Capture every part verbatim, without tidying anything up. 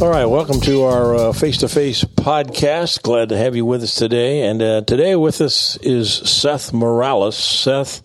All right, welcome to our uh, face-to-face podcast. Glad to have you with us today. And uh, today with us is Seth Morales. Seth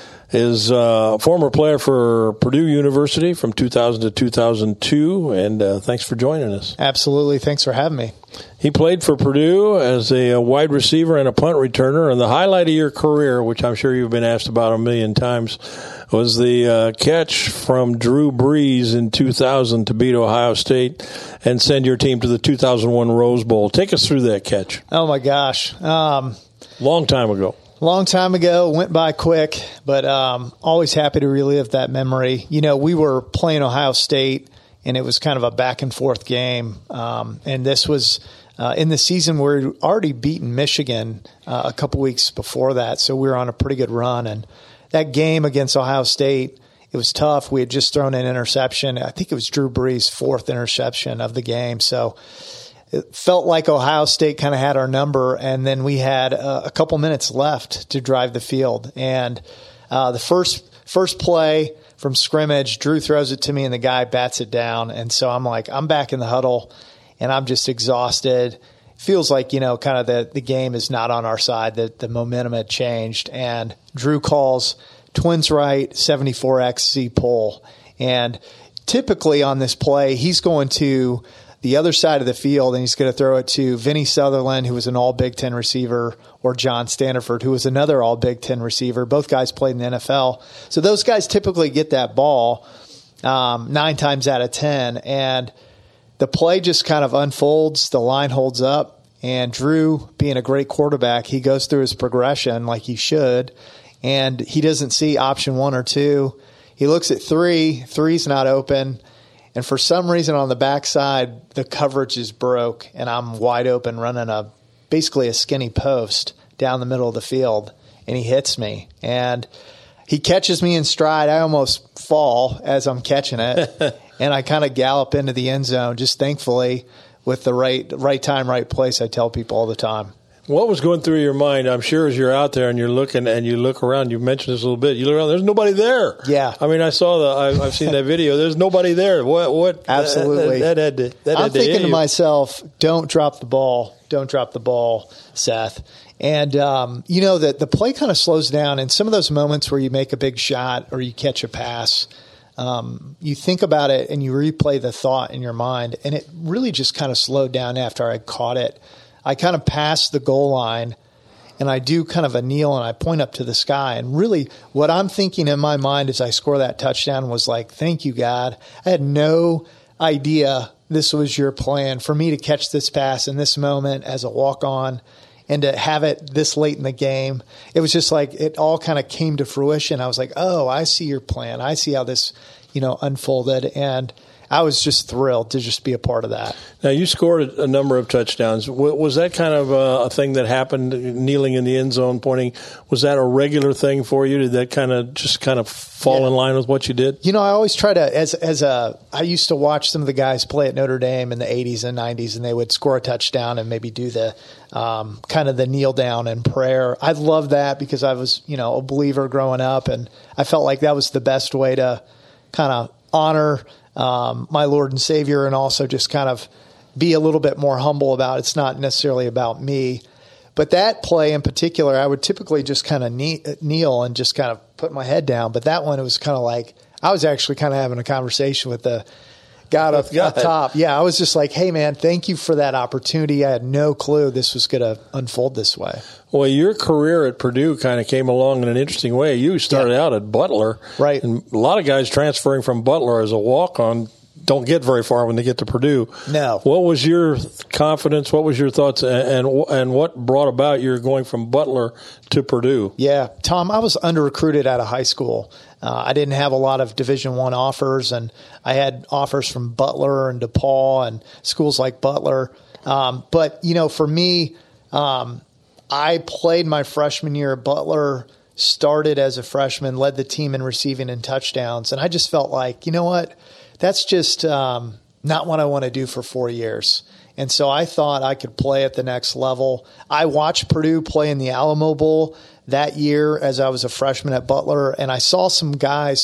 is uh, a former player for Purdue University from two thousand to two thousand two, and uh, thanks for joining us. Absolutely. Thanks for having me. He played for Purdue as a, a wide receiver and a punt returner, and the highlight of your career, which I'm sure you've been asked about a million times, was the uh, catch from Drew Brees in two thousand to beat Ohio State and send your team to the two thousand one Rose Bowl. Take us through that catch. Oh, my gosh. Um, Long time ago. Long time ago, went by quick, but um, always happy to relive that memory. You know, we were playing Ohio State, and it was kind of a back-and-forth game. Um, and this was uh, in the season where we'd already beaten Michigan uh, a couple weeks before that, so we were on a pretty good run. And that game against Ohio State, it was tough. We had just thrown an interception. I think it was Drew Brees' fourth interception of the game. So it felt like Ohio State kind of had our number, and then we had uh, a couple minutes left to drive the field. And uh, the first first play from scrimmage, Drew throws it to me, and the guy bats it down. And so I'm like, I'm back in the huddle, and I'm just exhausted. Feels like, you know, kind of the, the game is not on our side, that the momentum had changed. And Drew calls twins right, seventy-four X C pull. And typically on this play, he's going to the other side of the field, and he's going to throw it to Vinny Sutherland, who was an all-Big Ten receiver, or John Standiford, who was another all-Big Ten receiver. Both guys played in the N F L. So those guys typically get that ball um, nine times out of ten. And the play just kind of unfolds. The line holds up. And Drew, being a great quarterback, he goes through his progression like he should. And he doesn't see option one or two. He looks at three. Three's not open. And for some reason on the backside, the coverage is broke, and I'm wide open running a basically a skinny post down the middle of the field, and he hits me. And he catches me in stride. I almost fall as I'm catching it, and I kind of gallop into the end zone, just thankfully with the right right time, right place, I tell people all the time. What was going through your mind, I'm sure, as you're out there and you're looking and you look around, you mentioned this a little bit, you look around, there's nobody there. Yeah. I mean, I saw the, I, I've seen that video. There's nobody there. What, what? Absolutely. That, that, that had to, that I'm had to thinking to you. myself, don't drop the ball. Don't drop the ball, Seth. And, um, you know, that the play kind of slows down. And some of those moments where you make a big shot or you catch a pass, um, you think about it and you replay the thought in your mind. And it really just kind of slowed down after I caught it. I kind of passed the goal line, and I do kind of a kneel and I point up to the sky. And really what I'm thinking in my mind as I score that touchdown was like, thank you, God. I had no idea this was your plan for me to catch this pass in this moment as a walk-on and to have it this late in the game. It was just like it all kind of came to fruition. I was like, oh, I see your plan. I see how this, you know, unfolded. And I was just thrilled to just be a part of that. Now, you scored a number of touchdowns. Was that kind of a thing that happened, kneeling in the end zone, pointing? Was that a regular thing for you? Did that kind of just kind of fall yeah. in line with what you did? You know, I always try to, as as a, I used to watch some of the guys play at Notre Dame in the eighties and nineties, and they would score a touchdown and maybe do the um, kind of the kneel down and prayer. I loved that because I was, you know, a believer growing up, and I felt like that was the best way to kind of honor Um, my Lord and Savior, and also just kind of be a little bit more humble about it. It's not necessarily about me. But that play in particular, I would typically just kind of kneel and just kind of put my head down. But that one, it was kind of like I was actually kind of having a conversation with the God up, up top. Yeah, I was just like, hey, man, thank you for that opportunity. I had no clue this was going to unfold this way. Well, your career at Purdue kind of came along in an interesting way. You started yeah. out at Butler. Right. And a lot of guys transferring from Butler as a walk-on don't get very far when they get to Purdue. No. What was your confidence? What was your thoughts? And and, and what brought about your going from Butler to Purdue? Yeah, Tom, I was under-recruited out of high school. Uh, I didn't have a lot of Division One offers, and I had offers from Butler and DePaul and schools like Butler. Um, but, you know, for me, um, I played my freshman year at Butler, started as a freshman, led the team in receiving and touchdowns, and I just felt like, you know what, that's just um, not what I want to do for four years. And so I thought I could play at the next level. I watched Purdue play in the Alamo Bowl that year as I was a freshman at Butler, and I saw some guys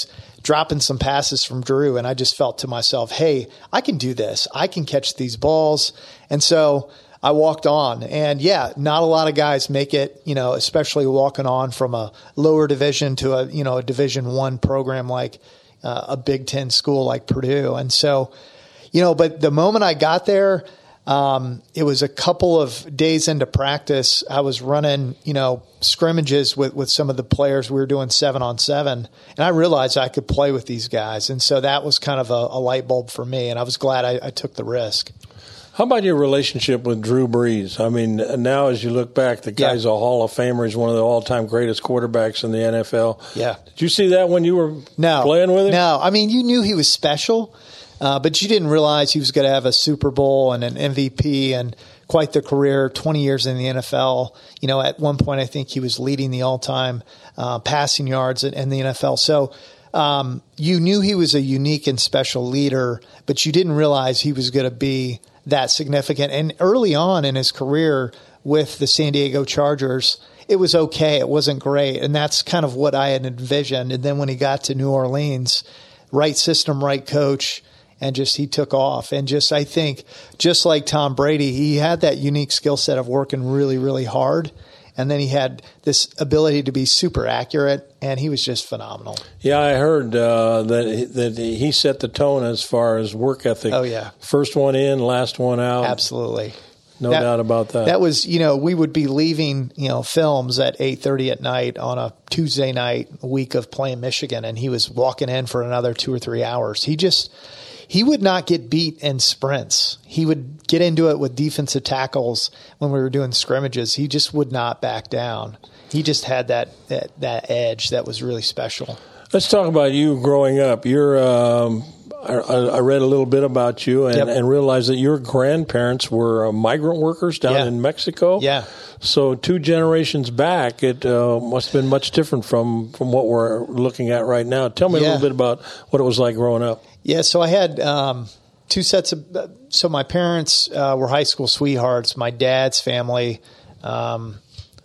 dropping some passes from Drew, and I just felt to myself, hey, I can do this. I can catch these balls. And so I walked on, and yeah, not a lot of guys make it, you know, especially walking on from a lower division to a, you know, a Division One program like uh, a Big Ten school like Purdue. And so, you know, but the moment I got there, um, it was a couple of days into practice. I was running, you know, scrimmages with, with some of the players. We were doing seven on seven, and I realized I could play with these guys. And so that was kind of a, a light bulb for me, and I was glad I, I took the risk. How about your relationship with Drew Brees? I mean, now as you look back, the guy's yeah. a Hall of Famer. He's one of the all-time greatest quarterbacks in the N F L. Yeah. Did you see that when you were no, playing with him? No. I mean, you knew he was special, uh, but you didn't realize he was going to have a Super Bowl and an M V P and quite the career, twenty years in the N F L. You know, at one point I think he was leading the all-time uh, passing yards in, in the N F L. So um, you knew he was a unique and special leader, but you didn't realize he was going to be that significant. And early on in his career with the San Diego Chargers, it was okay. It wasn't great. And that's kind of what I had envisioned. And then when he got to New Orleans, right system, right coach, and just he took off. And just I think just like Tom Brady, he had that unique skill set of working really, really hard. And then he had this ability to be super accurate, and he was just phenomenal. Yeah, I heard uh, that he, that he set the tone as far as work ethic. Oh, yeah. First one in, last one out. Absolutely. No that, doubt about that. That was, you know, we would be leaving, you know, films at eight thirty at night on a Tuesday night, a week of playing Michigan, and he was walking in for another two or three hours. He just – he would not get beat in sprints. He would get into it with defensive tackles when we were doing scrimmages. He just would not back down. He just had that that, that edge that was really special. Let's talk about you growing up. You're, um, I, I read a little bit about you and, yep. and realized that your grandparents were uh, migrant workers down yeah. in Mexico. Yeah. So two generations back, it uh, must have been much different from, from what we're looking at right now. Tell me yeah. a little bit about what it was like growing up. Yeah, so I had um, two sets of – so my parents uh, were high school sweethearts. My dad's family um,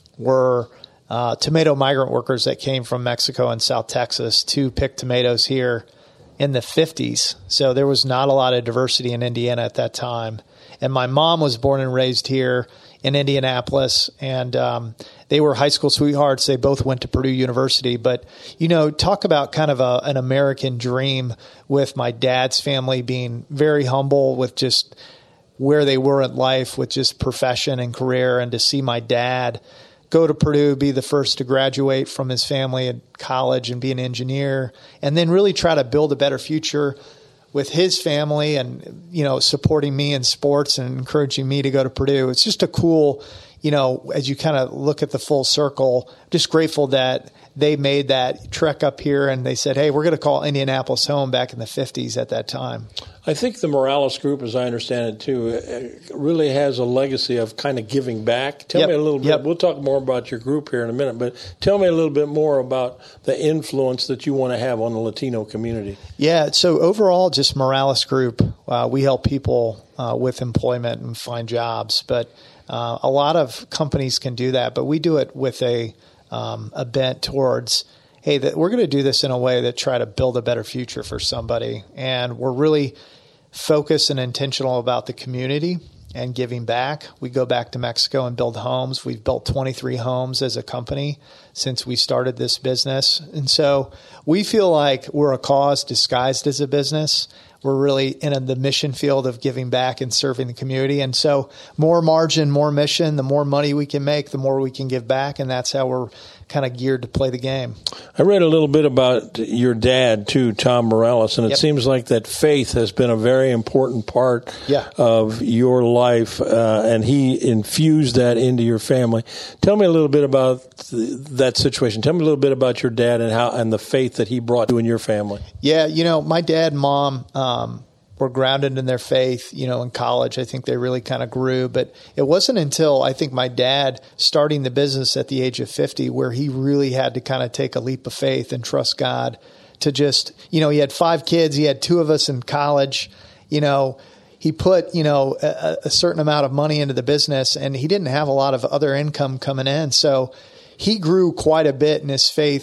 were uh, tomato migrant workers that came from Mexico and South Texas to pick tomatoes here in the fifties. So there was not a lot of diversity in Indiana at that time. And my mom was born and raised here in Indianapolis, and um, they were high school sweethearts. They both went to Purdue University. But, you know, talk about kind of a, an American dream with my dad's family being very humble with just where they were in life with just profession and career, and to see my dad go to Purdue, be the first to graduate from his family at college and be an engineer, and then really try to build a better future with his family and, you know, supporting me in sports and encouraging me to go to Purdue. It's just a cool, you know, as you kind of look at the full circle, just grateful that they made that trek up here and they said, hey, we're going to call Indianapolis home back in the fifties at that time. I think the Morales Group, as I understand it too, really has a legacy of kind of giving back. Tell yep. me a little bit. Yep. We'll talk more about your group here in a minute, but tell me a little bit more about the influence that you want to have on the Latino community. Yeah, so overall, just Morales Group, uh, we help people uh, with employment and find jobs, but uh, a lot of companies can do that, but we do it with a um, a bent towards, hey, that we're going to do this in a way that try to build a better future for somebody, and we're really focused and intentional about the community and giving back. We go back to Mexico and build homes. We've built twenty-three homes as a company since we started this business. And so we feel like we're a cause disguised as a business. We're really in the mission field of giving back and serving the community. And so more margin, more mission, the more money we can make, the more we can give back. And that's how we're kind of geared to play the game. I read a little bit about your dad, too, Tom Morales, and it yep. seems like that faith has been a very important part yeah. of your life, uh, and he infused that into your family. Tell me a little bit about th- that situation. Tell me a little bit about your dad and how and the faith that he brought to in your family. Yeah, you know, my dad and mom um, were grounded in their faith. You know, in college, I think they really kind of grew. But it wasn't until I think my dad starting the business at the age of fifty where he really had to kind of take a leap of faith and trust God to just, you know, he had five kids. He had two of us in college. You know, he put, you know, a, a certain amount of money into the business, and he didn't have a lot of other income coming in. So he grew quite a bit in his faith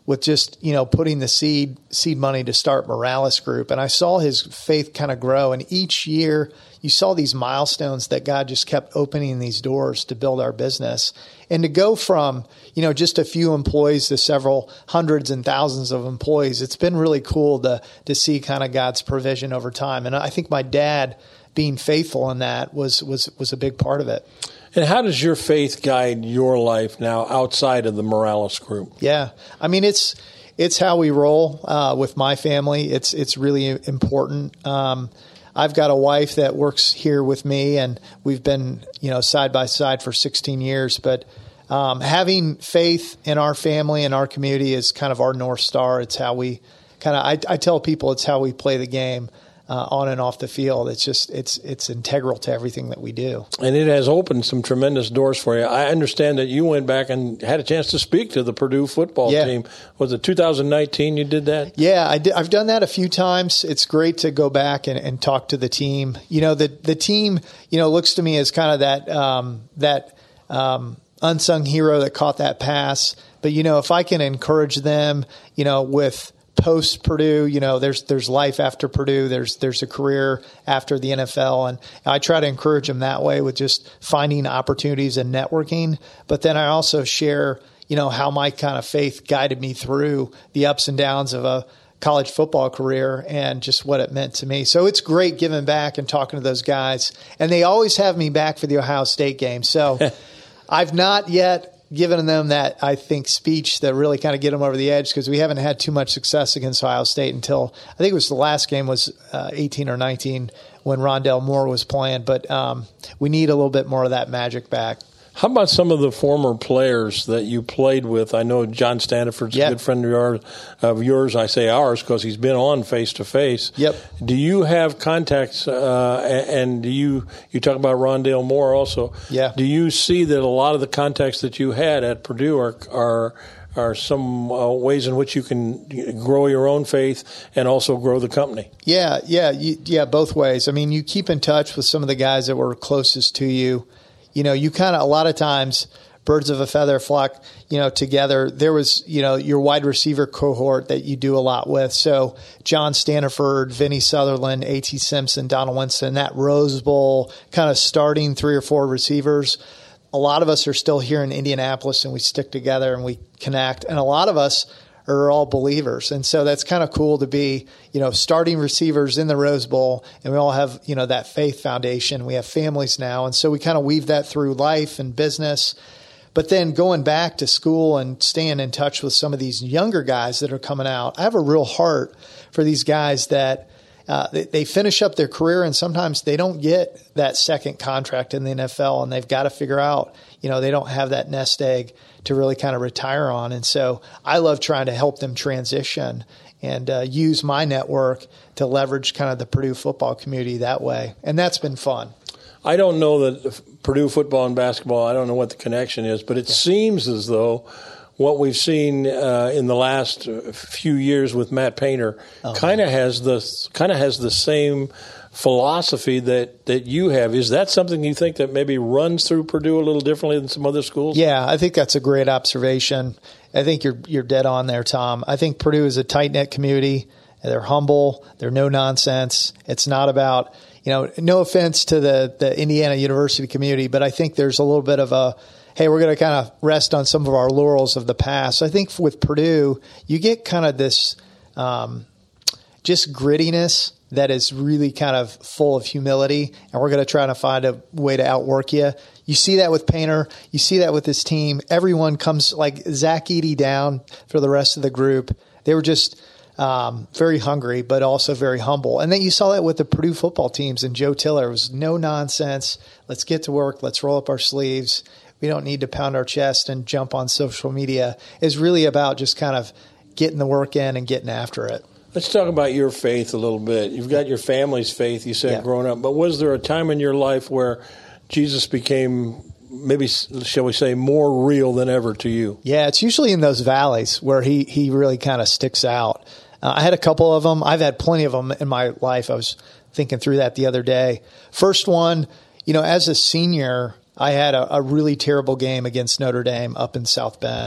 with just, you know, putting the seed seed money to start Morales Group. And I saw his faith kind of grow. And each year you saw these milestones that God just kept opening these doors to build our business. And to go from, you know, just a few employees to several hundreds and thousands of employees, it's been really cool to to see kind of God's provision over time. And I think my dad being faithful in that was was was a big part of it. And how does your faith guide your life now outside of the Morales Group? Yeah, I mean it's it's how we roll uh, with my family. It's it's really important. Um, I've got a wife that works here with me, and we've been, you know, side by side for sixteen years. But um, having faith in our family and our community is kind of our North Star. It's how we kind of, I, I tell people it's how we play the game uh, on and off the field. It's just, it's it's integral to everything that we do. And it has opened some tremendous doors for you. I understand that you went back and had a chance to speak to the Purdue football yeah. team. Was it two thousand nineteen you did that? Yeah, I did, I've done that a few times. It's great to go back and, and talk to the team. You know, the the team, you know, looks to me as kind of that um, that um, unsung hero that caught that pass. But, you know, if I can encourage them, you know, with post Purdue, you know, there's there's life after Purdue. There's there's a career after the N F L, and I try to encourage them that way with just finding opportunities and networking. But then I also share, you know, how my kind of faith guided me through the ups and downs of a college football career and just what it meant to me. So it's great giving back and talking to those guys, and they always have me back for the Ohio State game. So I've not yet given them that, I think, speech that really kind of get them over the edge, because we haven't had too much success against Ohio State until, I think it was the last game was uh, eighteen or nineteen when Rondale Moore was playing. But um, we need a little bit more of that magic back. How about some of the former players that you played with? I know John Standiford's yep. a good friend of yours. Of yours. I say ours because he's been on face-to-face. Yep. Do you have contacts, uh, and do you you talk about Rondale Moore also? Yeah. Do you see that a lot of the contacts that you had at Purdue are are, are some uh, ways in which you can grow your own faith and also grow the company? Yeah, yeah, you, yeah, both ways. I mean, you keep in touch with some of the guys that were closest to you. You know, you kind of, a lot of times, birds of a feather flock, you know, together. There was, you know, your wide receiver cohort that you do a lot with. So John Standiford, Vinny Sutherland, A T Simpson, Donald Winston, that Rose Bowl kind of starting three or four receivers. A lot of us are still here in Indianapolis, and we stick together and we connect. And a lot of us are all believers. And so that's kind of cool to be, you know, starting receivers in the Rose Bowl, and we all have, you know, that faith foundation. We have families now. And so we kind of weave that through life and business. But then going back to school and staying in touch with some of these younger guys that are coming out, I have a real heart for these guys that uh, they, they finish up their career, and sometimes they don't get that second contract in the N F L, and they've got to figure out, you know, they don't have that nest egg to really kind of retire on. And so I love trying to help them transition and uh, use my network to leverage kind of the Purdue football community that way. And that's been fun. I don't know that Purdue football and basketball, I don't know what the connection is, but it yeah. seems as though what we've seen uh, in the last few years with Matt Painter oh, kind of has the kind of has the same philosophy that, that you have. Is that something you think that maybe runs through Purdue a little differently than some other schools? Yeah, I think that's a great observation. I think you're you're dead on there, Tom. I think Purdue is a tight-knit community. They're humble. They're no nonsense. It's not about, you know, no offense to the, the Indiana University community, but I think there's a little bit of a, hey, we're going to kind of rest on some of our laurels of the past. So I think with Purdue, you get kind of this um, just grittiness that is really kind of full of humility, and we're going to try to find a way to outwork you. You see that with Painter. You see that with this team. Everyone comes like Zach Edey down for the rest of the group. They were just um, very hungry, but also very humble. And then you saw that with the Purdue football teams and Joe Tiller. It was no nonsense. Let's get to work. Let's roll up our sleeves. We don't need to pound our chest and jump on social media. It's really about just kind of getting the work in and getting after it. Let's talk about your faith a little bit. You've got your family's faith, you said, yeah. growing up. But was there a time in your life where Jesus became, maybe, shall we say, more real than ever to you? Yeah, it's usually in those valleys where he, he really kind of sticks out. Uh, I had a couple of them. I've had plenty of them in my life. I was thinking through that the other day. First one, you know, as a senior, I had a, a really terrible game against Notre Dame up in South Bend.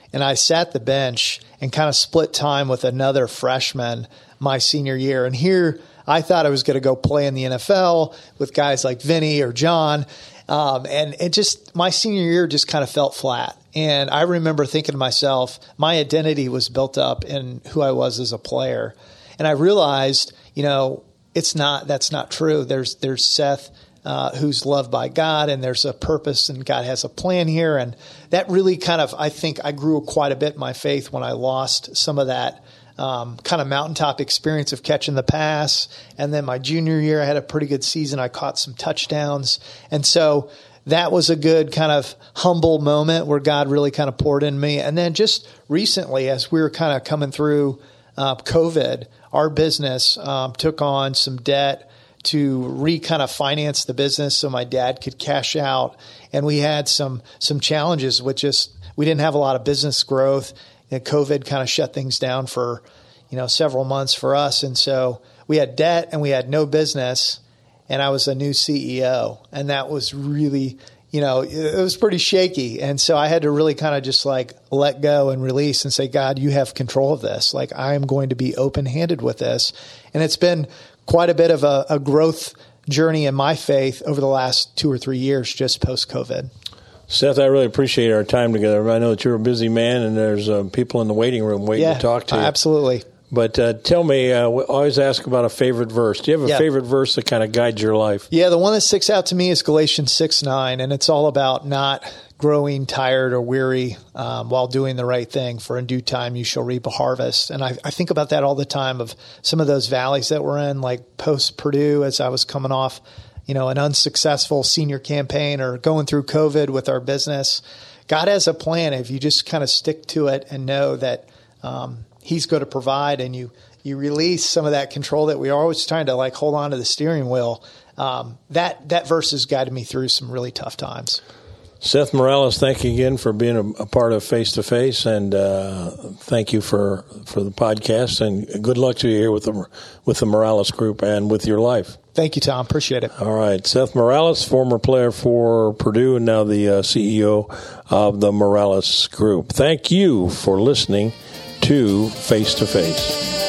and I sat the bench and kind of split time with another freshman my senior year. And here I thought I was going to go play in the N F L with guys like Vinny or John. Um, and it just, my senior year just kind of felt flat. And I remember thinking to myself, my identity was built up in who I was as a player. And I realized, you know, it's not, that's not true. There's, there's Seth, uh, who's loved by God, and there's a purpose, and God has a plan here. And that really kind of, I think I grew quite a bit in my faith when I lost some of that Um, kind of mountaintop experience of catching the pass. And then my junior year, I had a pretty good season. I caught some touchdowns. And so that was a good kind of humble moment where God really kind of poured in me. And then just recently, as we were kind of coming through uh, COVID, our business um, took on some debt to re kind of finance the business so my dad could cash out. And we had some, some challenges with just, we didn't have a lot of business growth. And COVID kind of shut things down for, you know, several months for us. And so we had debt and we had no business, and I was a new C E O. And that was really, you know, it was pretty shaky. And so I had to really kind of just like let go and release and say, God, you have control of this. Like, I am going to be open-handed with this. And it's been quite a bit of a, a growth journey in my faith over the last two or three years, just post-COVID. Seth, I really appreciate our time together. I know that you're a busy man, and there's uh, people in the waiting room waiting yeah, to talk to you. Absolutely. But uh, tell me, uh, we always ask about a favorite verse. Do you have a yeah. favorite verse that kind of guides your life? Yeah, the one that sticks out to me is Galatians six nine, and it's all about not growing tired or weary um, while doing the right thing, for in due time you shall reap a harvest. And I, I think about that all the time, of some of those valleys that we're in, like post-Purdue, as I was coming off you know, an unsuccessful senior campaign, or going through COVID with our business. God has a plan if you just kind of stick to it and know that um, he's going to provide, and you, you release some of that control that we are always trying to like hold on to the steering wheel. Um, that, that verse has guided me through some really tough times. Seth Morales, thank you again for being a, a part of Face to Face, and uh, thank you for, for the podcast, and good luck to you here with the with the Morales Group and with your life. Thank you, Tom. Appreciate it. All right. Seth Morales, former player for Purdue and now the uh, C E O of the Morales Group. Thank you for listening to Face to Face.